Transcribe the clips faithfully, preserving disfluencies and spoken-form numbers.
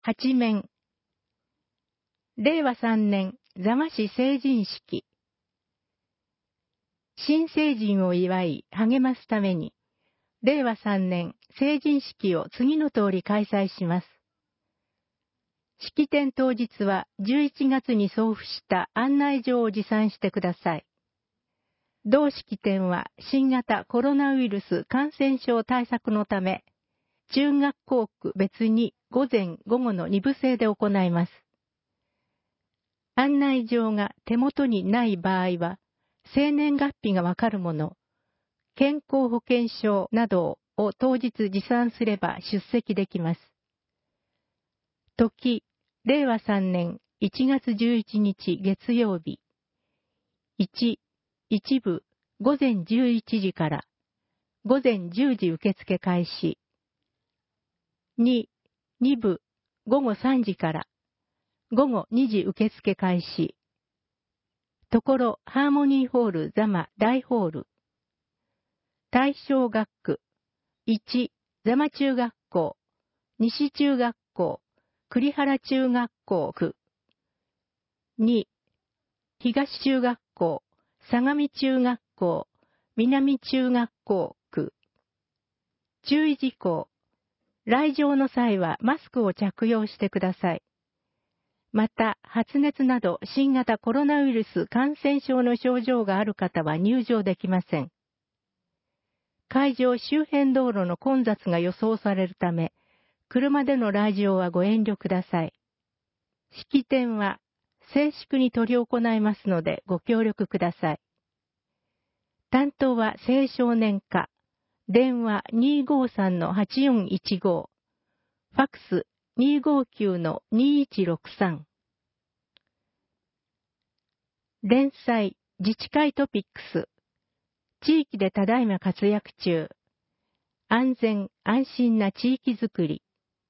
はち面。れいわさんねん座間市成人式。新成人を祝い励ますために、れいわさんねん成人式を次の通り開催します。式典当日はじゅういちがつに送付した案内状を持参してください。同式典は新型コロナウイルス感染症対策のため、中学校区別に午前午後のに部制で行います。案内状が手元にない場合は、生年月日がわかるもの、健康保険証などを当日持参すれば出席できます。時、れいわさんねんいちがつじゅういちにち月曜日。いち、一部午前じゅういちじから午前じゅうじ受付開始。に、二部午後さんじから午後にじ受付開始。ところハーモニーホール座間大ホール。対象学区。いち、座間中学校、西中学校、栗原中学校区。に、東中学校、相模中学校、南中学校区。注意事項。来場の際はマスクを着用してください。また、発熱など新型コロナウイルス感染症の症状がある方は入場できません。会場周辺道路の混雑が予想されるため、車での来場はご遠慮ください。式典は静粛に執り行いますのでご協力ください。担当は青少年課、電話 にーごーさんのはちよんいちご、ファックス にーごーきゅうのにいちろくさん。連載自治会トピックス、地域でただいま活躍中、安全安心な地域づくり。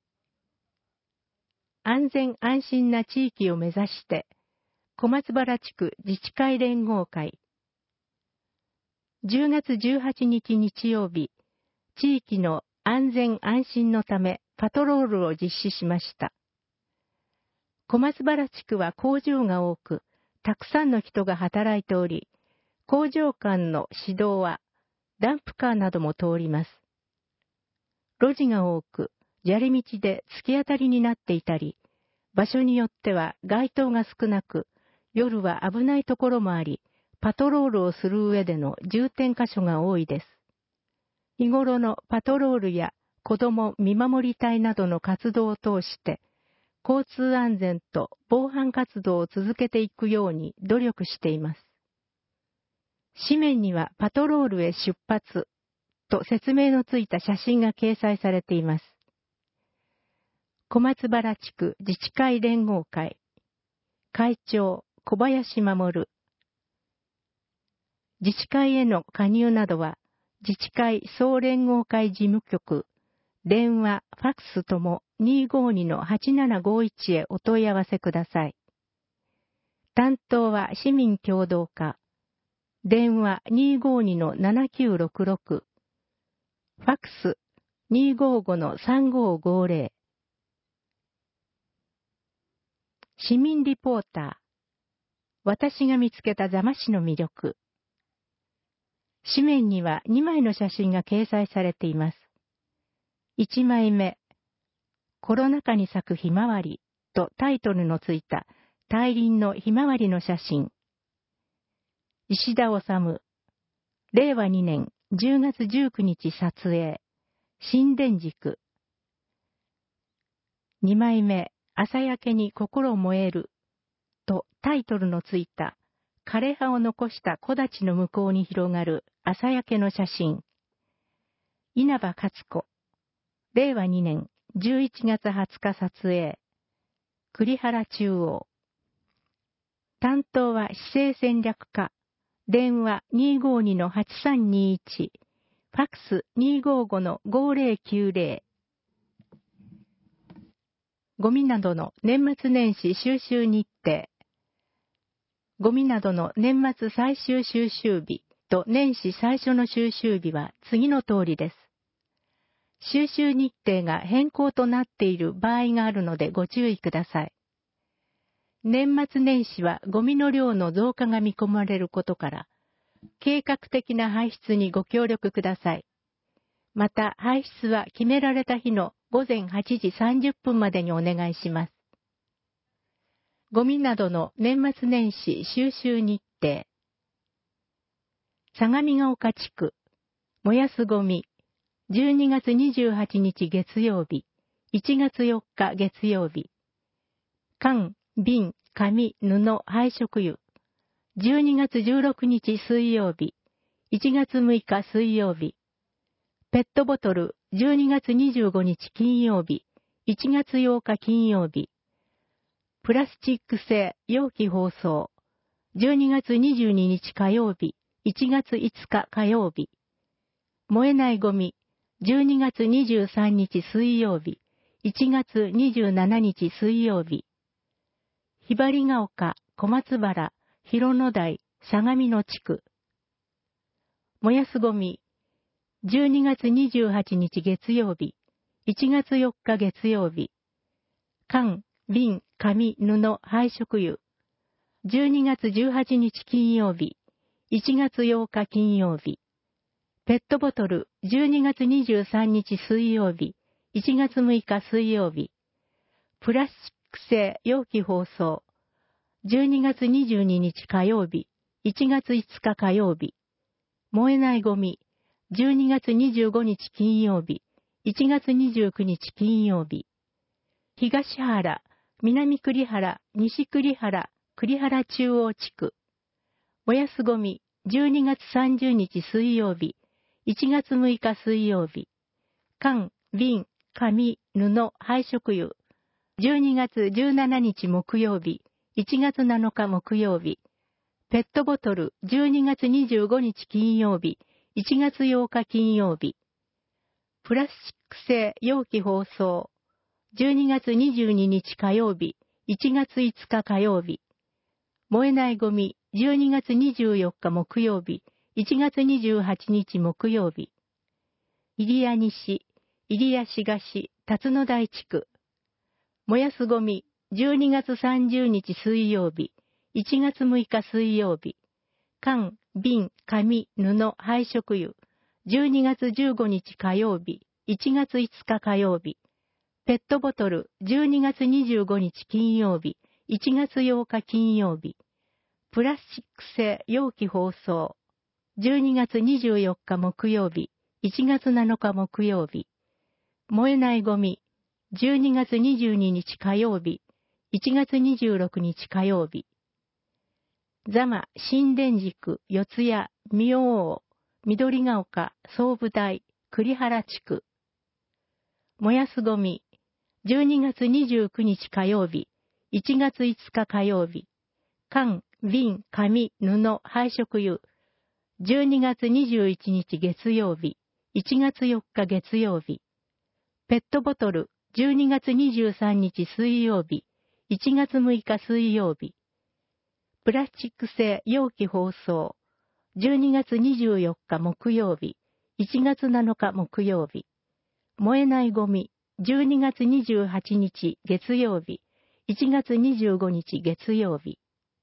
安全安心な地域を目指して、小松原地区自治会連合会。じゅうがつじゅうはちにち日曜日、地域の安全安心のためパトロールを実施しました。小松原地区は工場が多く、たくさんの人が働いており、工場間の指導はダンプカーなども通ります。路地が多く、砂利道で突き当たりになっていたり、場所によっては街灯が少なく、夜は危ないところもあり、パトロールをする上での重点箇所が多いです。日頃のパトロールや子ども見守り隊などの活動を通して、交通安全と防犯活動を続けていくように努力しています。紙面にはパトロールへ出発と説明のついた写真が掲載されています。小松原地区自治会連合会会長小林守。自治会への加入などは自治会総連合会事務局、電話、ファックスとも にーごーにのはちななごいち へお問い合わせください。担当は市民協働課、電話 にーごーにのななきゅうろくろく、ファックス にーごーごのさんごーごーぜろ。市民リポーター、私が見つけた座間市の魅力。紙面にはにまいの写真が掲載されています。いちまいめ、コロナ禍に咲くひまわりとタイトルのついた大輪のひまわりの写真。石田治、れいわにねんじゅうがつじゅうくにち撮影、新田宿。にまいめ、朝焼けに心燃えるとタイトルのついた枯れ葉を残した木立の向こうに広がる朝焼けの写真。稲葉勝子、れいわにねんじゅういちがつはつか撮影、栗原中央。担当は市政戦略課、電話 にーごーにのはちさんにいち、ファックス にーごーごのごーぜろきゅうぜろ。ゴミなどの年末年始収集日程。ゴミなどの年末最終収集日と年始最初の収集日は次の通りです。 収集日程が変更となっている場合があるのでご注意ください。年末年始はゴミの量の増加が見込まれることから、計画的な排出にご協力ください。また、排出は決められた日のごぜんはちじさんじゅっぷんまでにお願いします。ゴミなどの年末年始収集日程。相模ヶ丘地区、燃やすゴミ、じゅうにがつにじゅうはちにち月曜日、いちがつよっか月曜日。缶、瓶、紙、布、配色油。じゅうにがつじゅうろくにち水曜日、いちがつむいか水曜日。ペットボトル、じゅうにがつにじゅうごにち金曜日、いちがつようか金曜日。プラスチック製容器包装、じゅうにがつにじゅうににち火曜日、いちがついつか火曜日。燃えないゴミ、じゅうにがつにじゅうさんにち水曜日、いちがつにじゅうしちにち水曜日。ひばりが丘、小松原、広野台、相模野地区。燃やすゴミ、じゅうにがつにじゅうはちにち月曜日、いちがつよっか月曜日。缶、瓶、紙、布、配色油。じゅうにがつじゅうはちにち金曜日、いちがつようか金曜日。ペットボトル、じゅうにがつにじゅうさんにち水曜日、いちがつむいか水曜日。プラスチック製容器包装、じゅうにがつにじゅうににち火曜日、いちがついつか火曜日。燃えないゴミ、じゅうにがつにじゅうごにち金曜日、いちがつにじゅうくにち金曜日。東原、南栗原、西栗原、栗原中央地区。燃やすゴミ、じゅうにがつさんじゅうにち水曜日、いちがつむいか水曜日。缶、瓶、紙、布、配色油。じゅうにがつじゅうしちにち木曜日、いちがつなのか木曜日。ペットボトル、じゅうにがつにじゅうごにち金曜日、いちがつようか金曜日。プラスチック製容器包装、じゅうにがつにじゅうににち火曜日、いちがついつか火曜日。燃えないゴミ、じゅうにがつにじゅうよっか木曜日、いちがつにじゅうはちにち木曜日。入谷西、入谷東、辰野台地区。燃やすゴミ、じゅうにがつさんじゅうにち水曜日、いちがつむいか水曜日。缶、瓶、紙、布、配色油。じゅうにがつじゅうごにち火曜日、いちがついつか火曜日。ペットボトル、じゅうにがつにじゅうごにち金曜日、いちがつようか金曜日。プラスチック製容器包装。じゅうにがつにじゅうよっか木曜日、いちがつなのか木曜日。燃えないゴミ。じゅうにがつにじゅうににち火曜日、いちがつにじゅうろくにち火曜日。座間、新田宿、四谷、明王、緑が丘、総武台、栗原地区。燃やすゴミ。じゅうにがつにじゅうくにち火曜日、いちがついつか火曜日。缶、瓶、紙、布、配色油。じゅうにがつにじゅういちにち月曜日、いちがつよっか月曜日。ペットボトル、じゅうにがつにじゅうさんにち水曜日、いちがつむいか水曜日。プラスチック製容器包装、じゅうにがつにじゅうよっか木曜日、いちがつなのか木曜日。燃えないゴミ、じゅうにがつにじゅうはちにち月曜日、いちがつにじゅうごにち月曜日。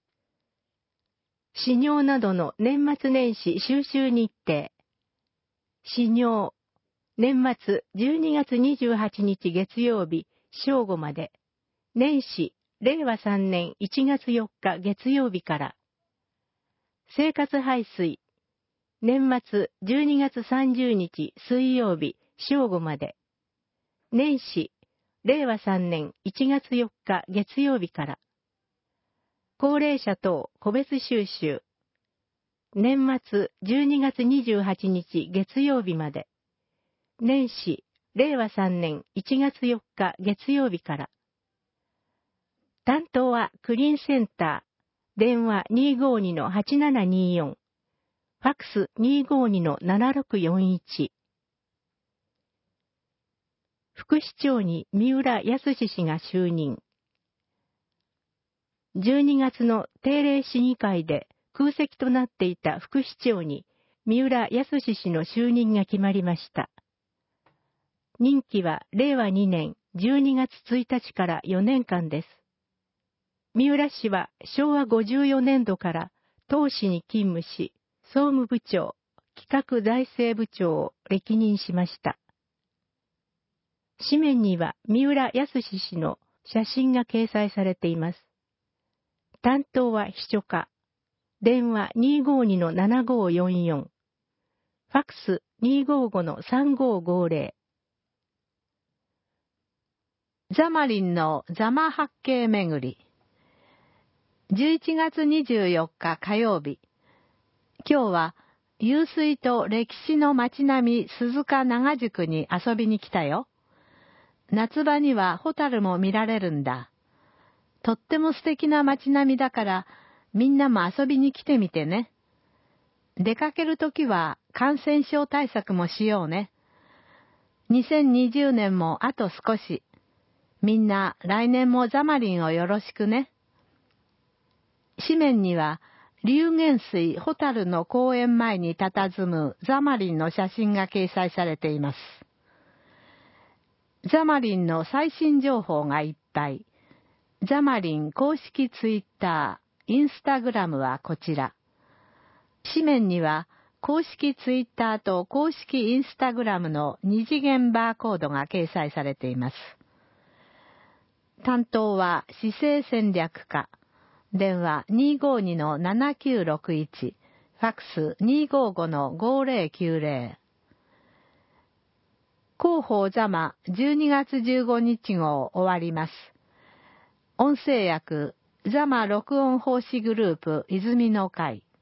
始業などの年末年始収集日程。始業。年末じゅうにがつにじゅうはちにち月曜日、正午まで。年始、れいわさんねんいちがつよっか月曜日から。生活排水。年末じゅうにがつさんじゅうにち水曜日、正午まで。年始、れいわさんねんいちがつよっか月曜日から。高齢者等個別収集。年末じゅうにがつにじゅうはちにち月曜日まで。年始、れいわさんねんいちがつよっか月曜日から。担当はクリーンセンター、電話 にーごーにのはちななにーよん、ファックス にーごーにのななろくよんいち。副市長に三浦康氏が就任。じゅうにがつの定例市議会で空席となっていた副市長に三浦康氏の就任が決まりました。 任期はれいわにねんじゅうにがつついたちからよねんかんです。三浦氏はしょうわごじゅうよねんどから当市に勤務し、総務部長、企画財政部長を歴任しました。紙面には三浦康氏の写真が掲載されています。担当は秘書課。電話 にーごーにのななごーよんよん。ファックス にーごーごのさんごーごーぜろ。ザマリンのザマ八景巡り。じゅういちがつにじゅうよっか火曜日。今日は湧水と歴史の街並み鈴鹿長宿に遊びに来たよ。夏場にはホタルも見られるんだ。とっても素敵な街並みだからみんなも遊びに来てみてね。出かけるときは感染症対策もしようね。にせんにじゅうねんもあと少し。みんな来年もザマリンをよろしくね。紙面には龍源水ホタルの公園前に佇むザマリンの写真が掲載されています。ザマリンの最新情報がいっぱい。ザマリン公式ツイッター、インスタグラムはこちら。紙面には公式ツイッターと公式インスタグラムの二次元バーコードが掲載されています。担当は市政戦略課。電話 にーごーにのななきゅうろくいち。ファックス にーごーごのごーぜろきゅうぜろ。広報ザマじゅうにがつじゅうごにち号終わります。音声訳ザマ録音奉仕グループ泉の会。